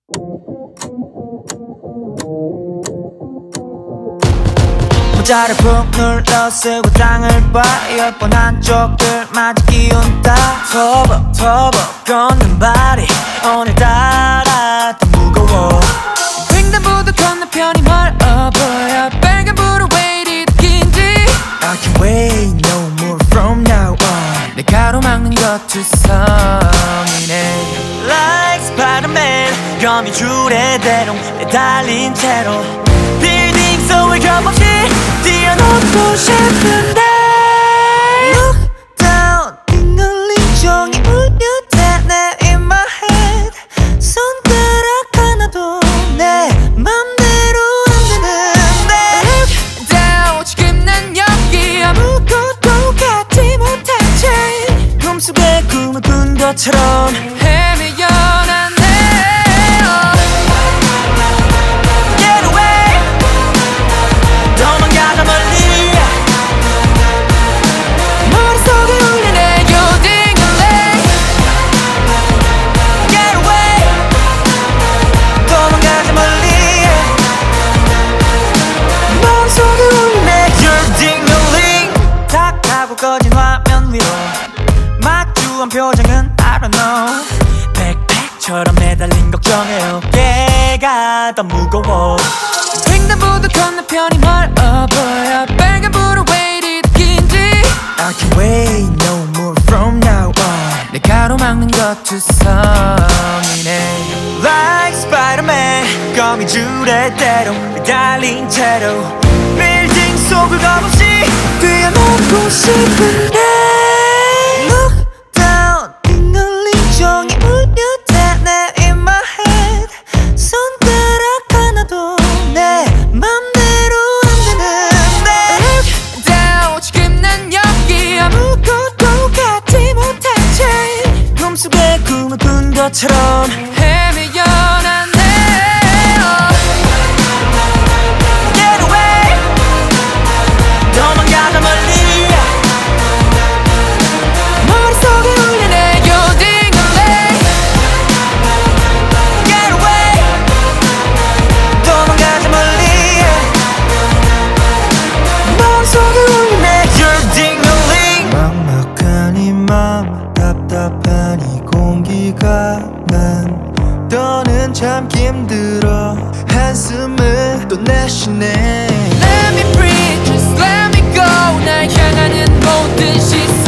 모자를 푹 눌러 쓰고 땅을 봐 열 번 한쪽을 마주 기운다 터벅터벅 걷는 발이 오늘따라 더 무거워 횡단보도 건너편이 멀어 보여 빨간불은 왜 이리 긴지 I can't wait no more from now on 내 가로막는 것 투성이네 Like Spider-Man 거미줄에 대롱 내달린 채로 빌딩 속을 겹없이 뛰어넘고 싶은데 Look down 띵글링 종이 울려대네 in my head 손가락 하나도 내 맘대로 안 되는데 Look down 지금 난 여기 아무것도 갖지 못한 채 꿈속에 꿈을 꾼 것처럼 헤매여 난 꺼진 화면 위로 마주한 표정은 I don't know 백팩처럼 매달린 걱정의 어깨가 더 무거워 횡단보도 건너편이 멀어 보여 빨간불은 왜 이리 긴지 I can't wait no more from now on 내 가로막는 것 투성이네 Like Spider-Man 거미줄에 대롱 매달린 채로 빌딩 속을 겁없이 뛰어넘고 싶은데 Look down 띵글링 종이 울려대네 in my head 손가락 하나도 내 맘대로 안 되는데 Look down 지금 난 여기 아무것도 갖지 못한 채 꿈속에 꿈을 꾼 것처럼 헤매여 난 답답한 이 공기가 난 더는 참기 힘들어 한숨을 또 내쉬네 Let me breathe, just let me go 날 향하는 모든 시선